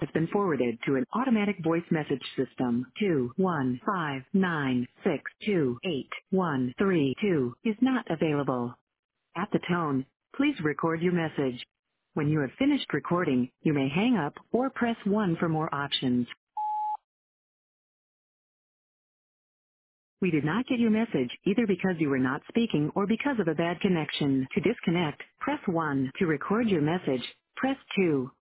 been forwarded to an automatic voice message system. 21596288132 is not available. At the tone, please record your message. When you have finished recording, you may hang up or press 1 for more options. We did not get your message either because you were not speaking or because of a bad connection. To disconnect, press 1. To record your message, press 2.